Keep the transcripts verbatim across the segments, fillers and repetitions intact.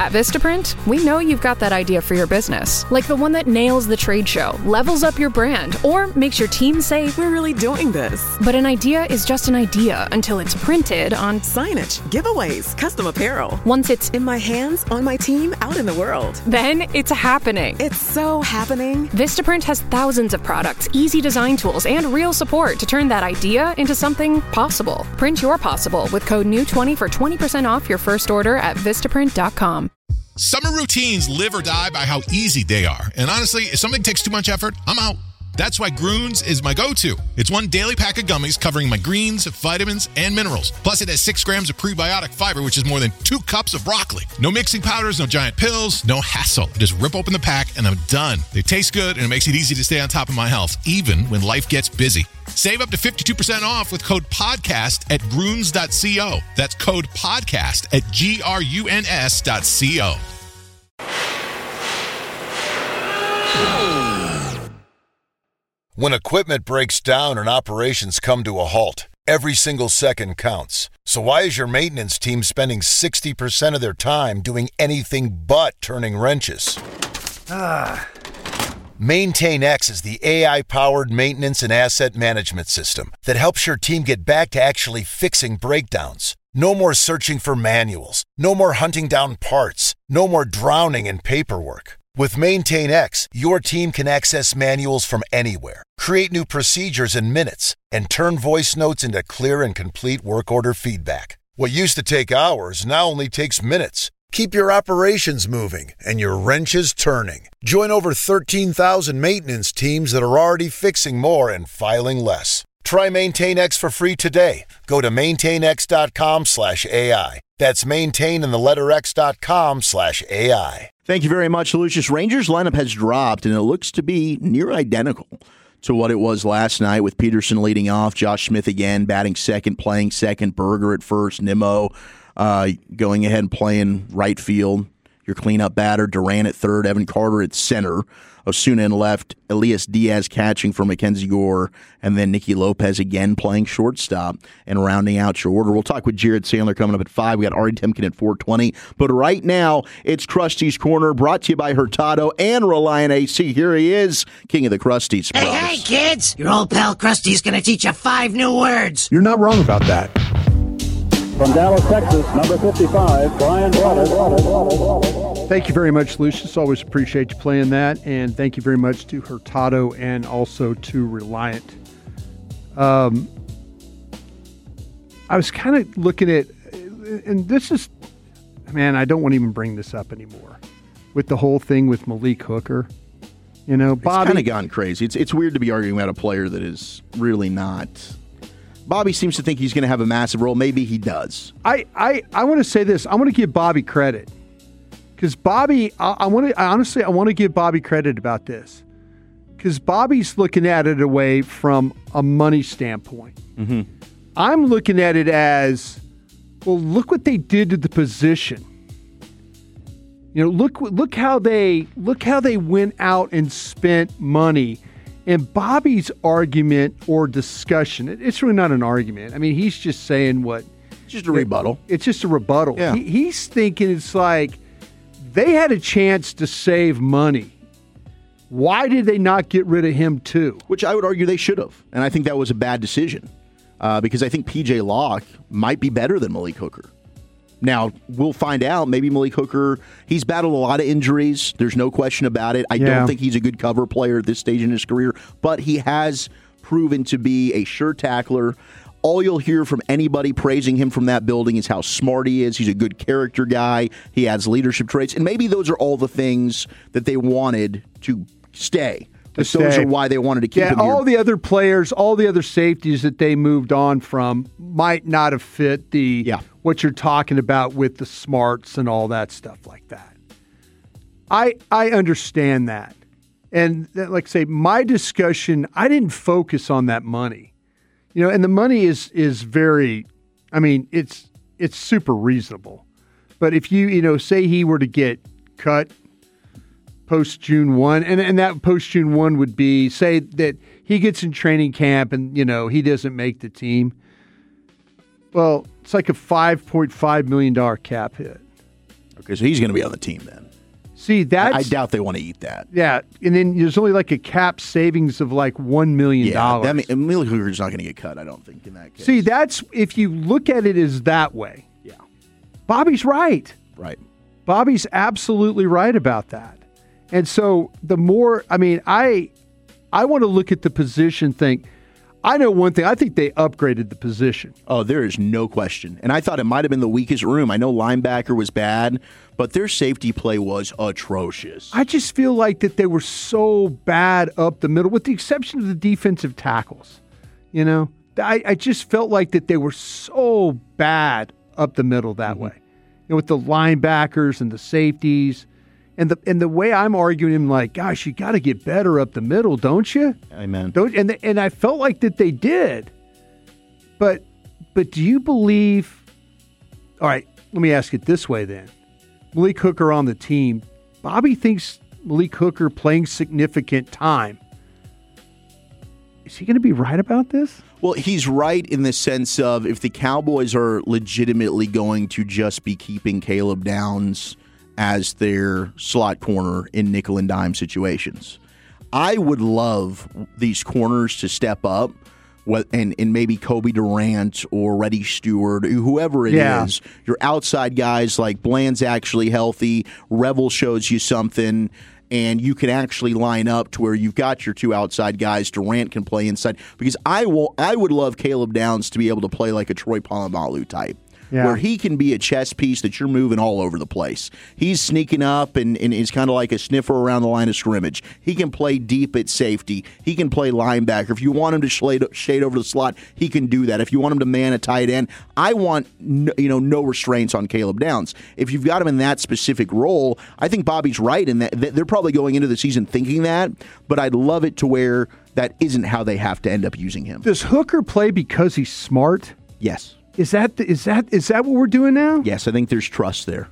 At Vistaprint, we know you've got that idea for your business, like the one that nails the trade show, levels up your brand, or makes your team say, "We're really doing this." But an idea is just an idea until it's printed on signage, giveaways, custom apparel. Once it's in my hands, on my team, out in the world. Then it's happening. It's so happening. Vistaprint has thousands of products, easy design tools, and real support to turn that idea into something possible. Print your possible with code N E W twenty for twenty percent off your first order at Vistaprint dot com. Summer routines live or die by how easy they are. And honestly, if something takes too much effort, I'm out. That's why Groones is my go-to. It's one daily pack of gummies covering my greens, vitamins, and minerals. Plus, it has six grams of prebiotic fiber, which is more than two cups of broccoli. No mixing powders, no giant pills, no hassle. Just rip open the pack, and I'm done. They taste good, and it makes it easy to stay on top of my health, even when life gets busy. Save up to fifty-two percent off with code PODCAST at Groones dot co. That's code PODCAST at G R U N S dot co. When equipment breaks down and operations come to a halt, every single second counts. So why is your maintenance team spending sixty percent of their time doing anything but turning wrenches? Ah. MaintainX is the A I-powered maintenance and asset management system that helps your team get back to actually fixing breakdowns. No more searching for manuals. No more hunting down parts. No more drowning in paperwork. With MaintainX, your team can access manuals from anywhere, create new procedures in minutes, and turn voice notes into clear and complete work order feedback. What used to take hours now only takes minutes. Keep your operations moving and your wrenches turning. Join over thirteen thousand maintenance teams that are already fixing more and filing less. Try MaintainX for free today. Go to maintainx.com slash AI. That's maintain in the letter x.com slash AI. Thank you very much, Lucius. Rangers lineup has dropped, and it looks to be near identical to what it was last night, with Peterson leading off, Josh Smith again batting second, playing second, Berger at first, Nimmo uh, going ahead and playing right field, your cleanup batter, Duran at third, Evan Carter at center, Osuna in left, Elias Diaz catching for Mackenzie Gore, and then Nicky Lopez again playing shortstop and rounding out your order. We'll talk with Jared Sandler coming up at five. We got Ari Timken at four twenty. But right now, it's Krusty's Corner, brought to you by Hurtado and Reliant A C. Here he is, King of the Krusties. Hey, hey, kids! Your old pal Krusty's going to teach you five new words. You're not wrong about that. From Dallas, Texas, number fifty-five, Brian Brothers. Thank you very much, Lucius. Always appreciate you playing that. And thank you very much to Hurtado and also to Reliant. Um, I was kind of looking at, and this is, man, I don't want to even bring this up anymore, with the whole thing with Malik Hooker. You know, Bobby. It's kind of gone crazy. It's, it's weird to be arguing about a player that is really not. Bobby seems to think he's going to have a massive role. Maybe he does. I, I, I want to say this. I want to give Bobby credit. Because Bobby, I, I want to honestly, I want to give Bobby credit about this. Because Bobby's looking at it away from a money standpoint. Mm-hmm. I'm looking at it as, well, look what they did to the position. You know, look look how they look how they went out and spent money. And Bobby's argument or discussion, it's really not an argument. I mean, he's just saying what. It's just a rebuttal. It, it's just a rebuttal. Yeah. He, he's thinking it's like they had a chance to save money. Why did they not get rid of him too? Which I would argue they should have. And I think that was a bad decision uh, because I think P J Locke might be better than Malik Hooker. Now, we'll find out. Maybe Malik Hooker, he's battled a lot of injuries. There's no question about it. I yeah. don't think he's a good cover player at this stage in his career, but he has proven to be a sure tackler. All you'll hear from anybody praising him from that building is how smart he is. He's a good character guy. He has leadership traits. And maybe those are all the things that they wanted to stay. Like those are why they wanted to keep yeah, him here. all the other players, all the other safeties that they moved on from might not have fit the yeah. what you're talking about with the smarts and all that stuff like that. I I understand that. And like I say, my discussion, I didn't focus on that money. You know, and the money is is very, I mean, it's it's super reasonable. But if you, you know, say he were to get cut post June first, and, and that post June first would be, say that he gets in training camp and, you know, he doesn't make the team. Well, it's like a five point five million dollars cap hit. Okay, so he's going to be on the team then. See, that's... I, I doubt they want to eat that. Yeah, and then there's only like a cap savings of like one million dollars. Yeah, that mean, Malik Hooker's not going to get cut, I don't think, in that case. See, that's... If you look at it as that way, yeah, Bobby's right. Right. Bobby's absolutely right about that. And so the more... I mean, I, I want to look at the position thing... I know one thing. I think they upgraded the position. Oh, there is no question. And I thought it might have been the weakest room. I know linebacker was bad, but their safety play was atrocious. I just feel like that they were so bad up the middle, with the exception of the defensive tackles. You know, I, I just felt like that they were so bad up the middle that mm-hmm. way. You know, with the linebackers and the safeties. And the and the way I'm arguing him, like, gosh, you got to get better up the middle, don't you? Amen. Don't and and I felt like that they did. But but do you believe? All right, let me ask it this way then: Malik Hooker on the team. Bobby thinks Malik Hooker playing significant time. Is he going to be right about this? Well, he's right in the sense of if the Cowboys are legitimately going to just be keeping Caleb Downs as their slot corner in nickel and dime situations. I would love these corners to step up and, and maybe Kobe Durant or Reddy Stewart, whoever it yeah. is. Your outside guys like Bland's actually healthy, Revel shows you something, and you can actually line up to where you've got your two outside guys. Durant can play inside. Because I will, I would love Caleb Downs to be able to play like a Troy Polamalu type. Yeah. Where he can be a chess piece that you're moving all over the place. He's sneaking up and, and is kind of like a sniffer around the line of scrimmage. He can play deep at safety. He can play linebacker. If you want him to shade, shade over the slot, he can do that. If you want him to man a tight end, I want no, you know no restraints on Caleb Downs. If you've got him in that specific role, I think Bobby's right in that they're probably going into the season thinking that, but I'd love it to where that isn't how they have to end up using him. Does Hooker play because he's smart? Yes. Is that the, is that is that what we're doing now? Yes, I think there's trust there.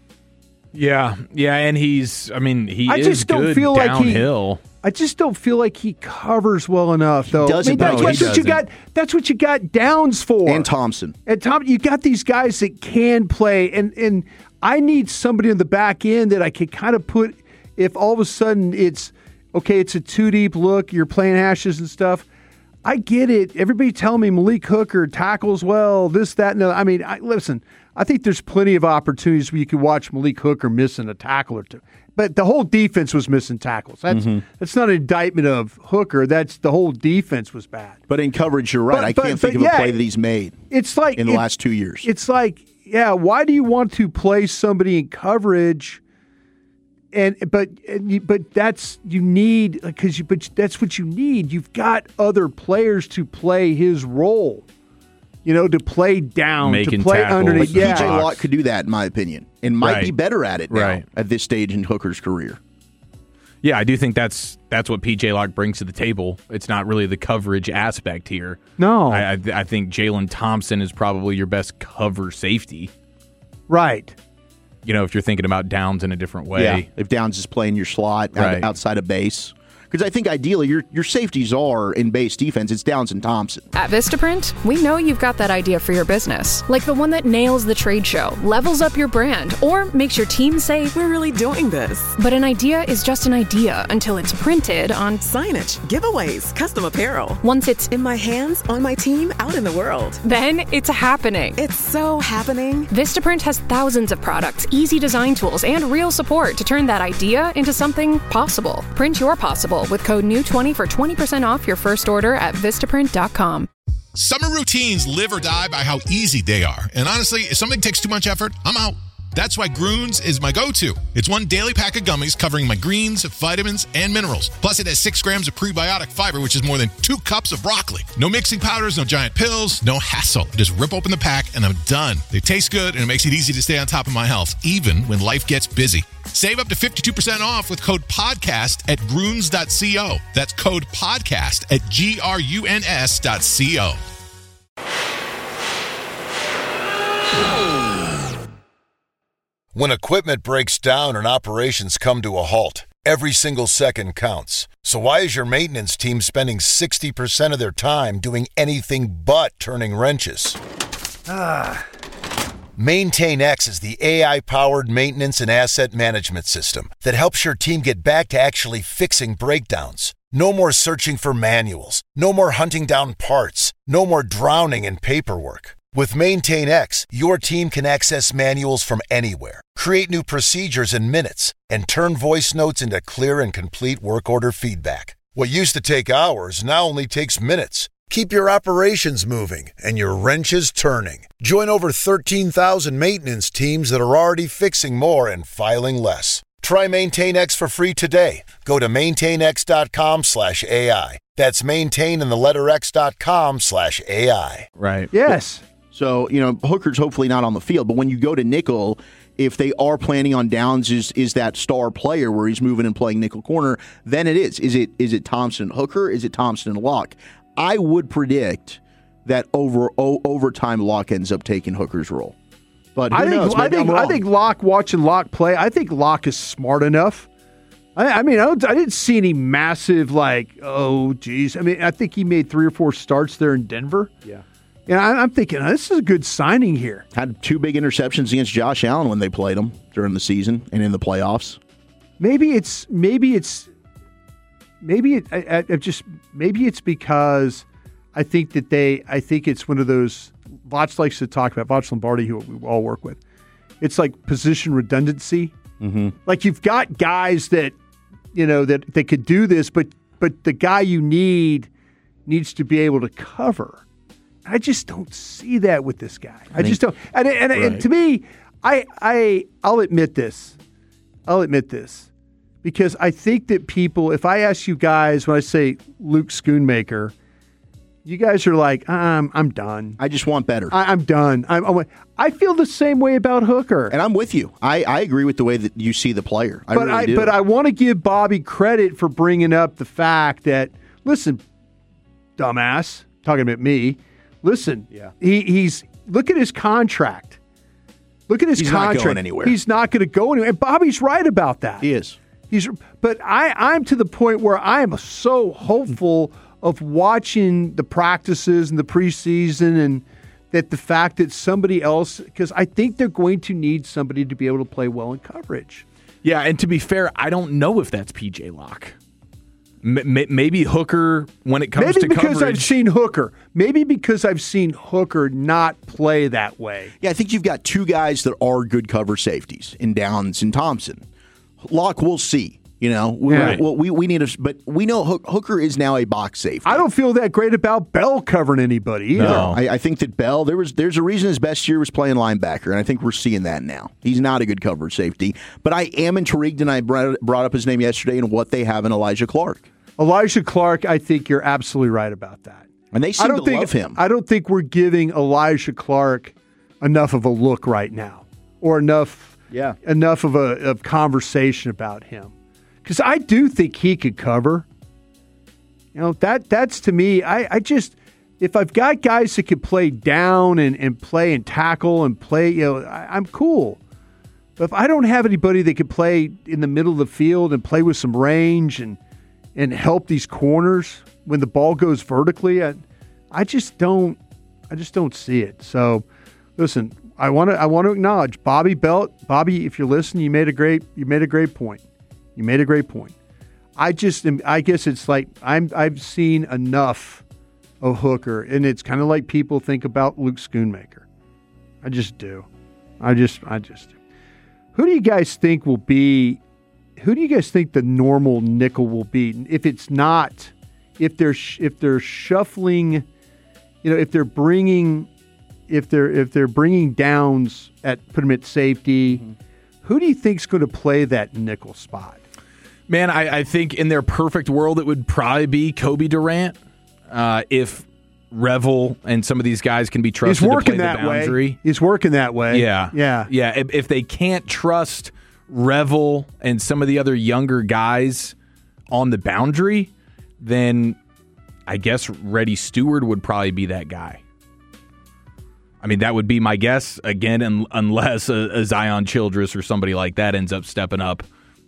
Yeah, yeah, and he's. I mean, he I is just don't good feel downhill. Like he, I just don't feel like he covers well enough, though. He doesn't. I mean, that's, no, that's he what doesn't. you got. That's what you got Downs for, and Thompson. And Tom, you got these guys that can play, and and I need somebody on the back end that I can kind of put. If all of a sudden it's okay, it's a two deep look. You're playing hashes and stuff. I get it. Everybody telling me Malik Hooker tackles well, this, that, and the, I mean, I, listen, I think there's plenty of opportunities where you could watch Malik Hooker missing a tackle or two. But the whole defense was missing tackles. That's mm-hmm. that's not an indictment of Hooker. That's the whole defense was bad. But in coverage, you're right. But, I but, can't think but, of yeah, a play that he's made it's like, in the it, last two years. It's like, yeah, why do you want to play somebody in coverage? And but but that's you need because you but that's what you need. You've got other players to play his role, you know, to play down, Making to play tackles. underneath. But Yeah, P J Locke could do that, in my opinion, and might right. be better at it now right. at this stage in Hooker's career. Yeah, I do think that's that's what P J Locke brings to the table. It's not really the coverage aspect here. No, I, I, I think Jalen Thompson is probably your best cover safety. Right. You know, if you're thinking about Downs in a different way. Yeah, if Downs is playing your slot out, right. outside of base. Because I think ideally your your safeties are in base defense. It's Downs and Thompson. At Vistaprint, we know you've got that idea for your business, like the one that nails the trade show, levels up your brand, or makes your team say, "We're really doing this." But an idea is just an idea until it's printed on signage, giveaways, custom apparel. Once it's in my hands, on my team, out in the world. Then it's happening. It's so happening. Vistaprint has thousands of products, easy design tools, and real support to turn that idea into something possible. Print your possible with code new twenty for twenty percent off your first order at Vistaprint dot com. Summer routines live or die by how easy they are. And honestly, if something takes too much effort, I'm out. That's why Groones is my go-to. It's one daily pack of gummies covering my greens, vitamins, and minerals. Plus, it has six grams of prebiotic fiber, which is more than two cups of broccoli. No mixing powders, no giant pills, no hassle. Just rip open the pack, and I'm done. They taste good, and it makes it easy to stay on top of my health, even when life gets busy. Save up to fifty-two percent off with code PODCAST at Groones dot co. That's code PODCAST at G R U N S dot co. When equipment breaks down and operations come to a halt, every single second counts. So why is your maintenance team spending sixty percent of their time doing anything but turning wrenches? Ah. MaintainX is the A I-powered maintenance and asset management system that helps your team get back to actually fixing breakdowns. No more searching for manuals. No more hunting down parts. No more drowning in paperwork. With MaintainX, your team can access manuals from anywhere, create new procedures in minutes, and turn voice notes into clear and complete work order feedback. What used to take hours now only takes minutes. Keep your operations moving and your wrenches turning. Join over thirteen thousand maintenance teams that are already fixing more and filing less. Try MaintainX for free today. Go to maintainx.com slash AI. That's maintain in the letter X dot com slash AI. Right. Yes. So, you know, Hooker's hopefully not on the field, but when you go to nickel, if they are planning on Downs is is that star player where he's moving and playing nickel corner, then it is. Is it is it Thompson Hooker? Is it Thompson and Locke? I would predict that over o- overtime Locke ends up taking Hooker's role. But who I think knows? I Maybe think I'm I wrong. think Locke watching Locke play. I think Locke is smart enough. I, I mean, I, don't, I didn't see any massive like, oh, geez. I mean, I think he made three or four starts there in Denver. Yeah. Yeah, I, I'm thinking oh, this is a good signing here. Had two big interceptions against Josh Allen when they played him during the season and in the playoffs. Maybe it's maybe it's maybe it I, I, I just maybe it's because I think that they I think it's one of those Voch likes to talk about Voch Lombardi, who we all work with. It's like position redundancy. Mm-hmm. Like you've got guys that you know that they could do this, but but the guy you need needs to be able to cover. I just don't see that with this guy. I, I just don't. And, and, right. and to me, I I I'll admit this. I'll admit this because I think that people, if I ask you guys when I say Luke Schoonmaker, you guys are like, I'm I'm done. I just want better. I, I'm done. I'm, I'm, I feel the same way about Hooker. And I'm with you. I, I agree with the way that you see the player. I but really I do. but I want to give Bobby credit for bringing up the fact that listen, dumbass, talking about me. Listen, Yeah. he, he's look at his contract. Look at his He's not contract. going anywhere. He's not going to go anywhere. And Bobby's right about that. He is. He's, but I, I'm to the point where I am so hopeful of watching the practices and the preseason and that the fact that somebody else, because I think they're going to need somebody to be able to play well in coverage. Yeah, and to be fair, I don't know if that's P J Locke. M- maybe Hooker, when it comes Maybe to because coverage. I've seen Hooker. Maybe because I've seen Hooker not play that way. Yeah, I think you've got two guys that are good cover safeties in Downs and Thompson. Locke, we'll see. You know, we, Right. well, we we need a, but we know Hook, Hooker is now a box safety. I don't feel that great about Bell covering anybody either. No. I, I think that Bell, there was there's a reason his best year was playing linebacker, and I think we're seeing that now. He's not a good cover safety, but I am intrigued, and I brought, brought up his name yesterday and what they have in Elijah Clark. Elijah Clark, I think you're absolutely right about that. And they seem I don't to think, love him. I don't think we're giving Elijah Clark enough of a look right now, or enough Yeah. enough of a of conversation about him. Because I do think he could cover. You know, that that's to me, I, I just, if I've got guys that can play down and, and play and tackle and play, you know, I, I'm cool. But if I don't have anybody that can play in the middle of the field and play with some range and and help these corners when the ball goes vertically, I, I just don't, I just don't see it. So, listen, I want to, I want to acknowledge Bobby Belt, Bobby. If you're listening, you made a great, you made a great point. You made a great point. I just, am, I guess it's like I'm, I've seen enough of Hooker, and it's kind of like people think about Luke Schoonmaker. I just do. I just, I just do. Who do you guys think will be? Who do you guys think the normal nickel will be? If it's not, if they're if they're shuffling, you know, if they're bringing, if they're if they're bringing Downs at put them at safety, mm-hmm. Who do you think's going to play that nickel spot? Man, I, I think in their perfect world, it would probably be Kobe Durant. Uh, if Revel and some of these guys can be trusted He's working to play that the boundary. way. He's working that way. Yeah. Yeah. Yeah. If, if they can't trust Revel and some of the other younger guys on the boundary, then I guess Reddy Stewart would probably be that guy. I mean, that would be my guess, again, un- unless a, a Zion Childress or somebody like that ends up stepping up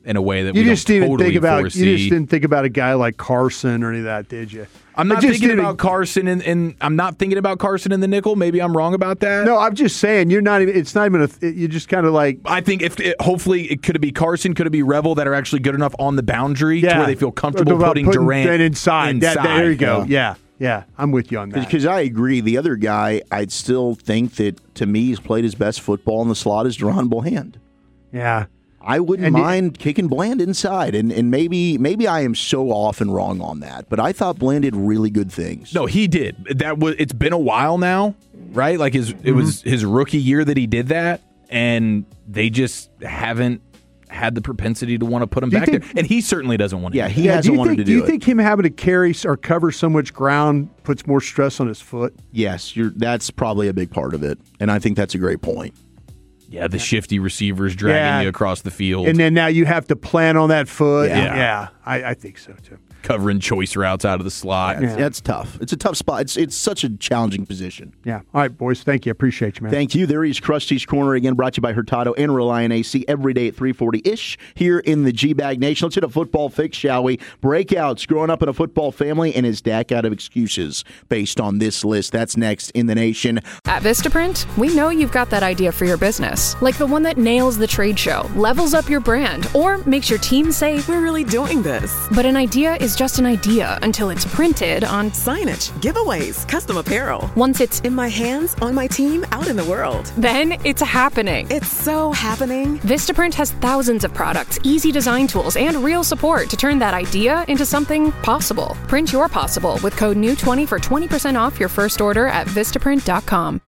in a way that you we just don't didn't totally think about foresee. you just didn't think about a guy like Carson or any of that, did you? I'm not just thinking didn't- about Carson, and, and I'm not thinking about Carson in the nickel. Maybe I'm wrong about that. No, I'm just saying you're not even. It's not even a. You just kind of like. I think if it, hopefully it could be Carson, could it be Revel that are actually good enough on the boundary Yeah, to where they feel comfortable about putting, Durant that inside. That- inside. there you go. Yeah. yeah, I'm with you on that. Because I agree. The other guy, I'd still think that to me, he's played his best football in the slot is Deron Bland. Yeah. I wouldn't And mind kicking Bland inside, and, and maybe maybe I am so off and wrong on that, but I thought Bland did really good things. No, he did. That was. It's been a while now, right? Like his, Mm-hmm. it was his rookie year that he did that, and they just haven't had the propensity to want to put him Do you back think- there. And he certainly doesn't want to. Yeah, do he that. Yeah, hasn't do you wanted think, to do do you it. think him having to carry or cover so much ground puts more stress on his foot? Yes, you're, that's probably a big part of it, and I think that's a great point. Yeah, the shifty receivers dragging Yeah. you across the field, And then now you have to plan on that foot. Yeah. yeah I, I think so too. covering choice routes out of the slot. That's, that's tough. It's a tough spot. It's it's such a challenging position. Yeah. All right, boys. Thank you. Appreciate you, man. Thank you. There is Krusty's Corner again, brought to you by Hurtado and Reliant A C every day at three forty-ish here in the G-Bag Nation. Let's hit a football fix, shall we? Breakouts, growing up in a football family, and his dad out of excuses based on this list. That's next in the nation. At Vistaprint, we know you've got that idea for your business, like the one that nails the trade show, levels up your brand, or makes your team say, We're really doing this. but an idea is just an idea until it's printed on. Signage, giveaways, custom apparel. Once it's In my hands, on my team, out in the world. then it's happening. It's so happening. Vistaprint has thousands of products, easy design tools, and real support to turn that idea into something possible. Print your possible with code new twenty for twenty percent off your first order at vistaprint dot com.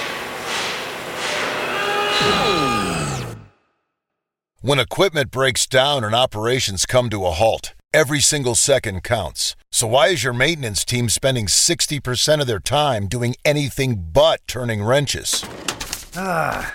When equipment breaks down and operations come to a halt, every single second counts. So why is your maintenance team spending sixty percent of their time doing anything but turning wrenches? Ah.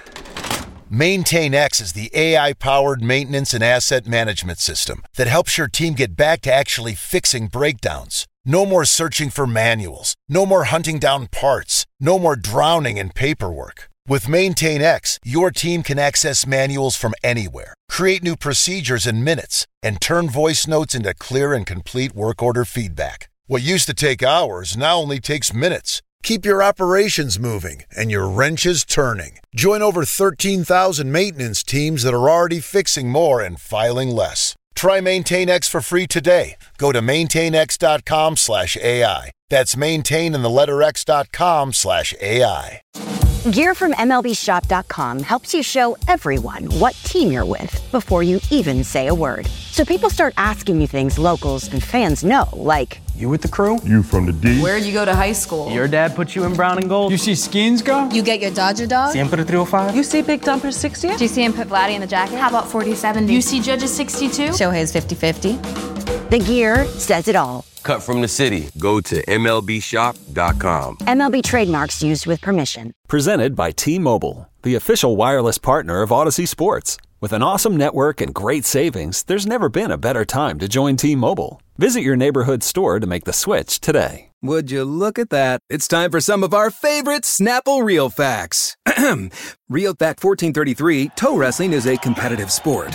MaintainX is the A I-powered maintenance and asset management system that helps your team get back to actually fixing breakdowns. No more searching for manuals. No more hunting down parts. No more drowning in paperwork. With MaintainX, your team can access manuals from anywhere, create new procedures in minutes, and turn voice notes into clear and complete work order feedback. What used to take hours now only takes minutes. Keep your operations moving and your wrenches turning. Join over thirteen thousand maintenance teams that are already fixing more and filing less. Try MaintainX for free today. Go to maintainx.com slash AI. That's maintain in the letter X dot com slash AI. Gear from M L B Shop dot com helps you show everyone what team you're with before you even say a word. So people start asking you things locals and fans know, like, You with the crew? You from the D? Where'd you go to high school? Your dad put you in brown and gold? You see skins go? You get your Dodger dog? Siempre three oh five? You see Big Dumper sixty? Do you see him put Vladdy in the jacket? How about forty seventy? You see Judges sixty-two? Shohei's fifty fifty. the gear says it all. Cut from the city. Go to M L B Shop dot com. M L B trademarks used with permission. Presented by T-Mobile, the official wireless partner of Odyssey Sports. With an awesome network and great savings, there's never been a better time to join T-Mobile. Visit your neighborhood store to make the switch today. Would you look at that? It's time for some of our favorite Snapple Real Facts. Real Fact fourteen thirty-three, toe wrestling is a competitive sport.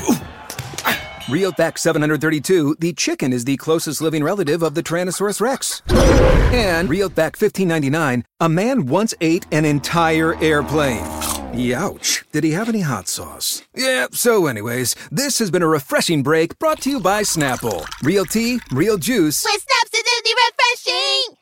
Real Fact seven thirty-two, the chicken is the closest living relative of the Tyrannosaurus Rex. And Real Fact fifteen ninety-nine, a man once ate an entire airplane. Youch. Did he have any hot sauce? Yeah, so anyways, this has been a refreshing break brought to you by Snapple. Real tea, real juice. With Snap's acidity refreshing!